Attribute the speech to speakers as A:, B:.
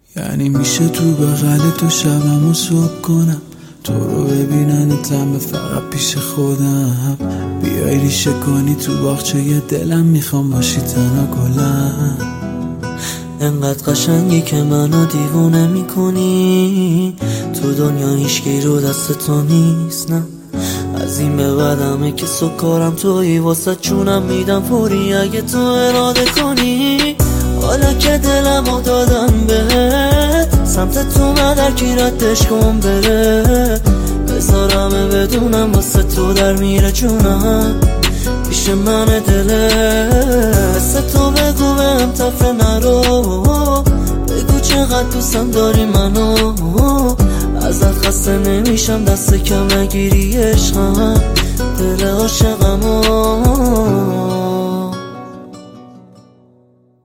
A: یعنی میشه تو بغل تو شبمو صبح کنم، تو رو ببیننتم به فقط پیش خودم، بیای ریشه کنی تو باغچه دلم، میخوام باشی تنها گلم.
B: انقدر قشنگی که منو دیوونه میکنی، تو دنیا هیچکی رو دست تو نیست، نه از این به بعدمه که سکارم تویی، واسه چونم میدم فوری اگه تو اراده کنی. حالا که دلمو دادم بهت، سمت تو مدر کی ردش کن بره، بذارمه بدونم واسه تو در میره جونم، پیش من دله مثل تو بگو بهم تفره نرو، بگو چقدر دوستم داری منو، ازت خسته نمیشم دست کم نگیری عشقم، دل عاشقمو.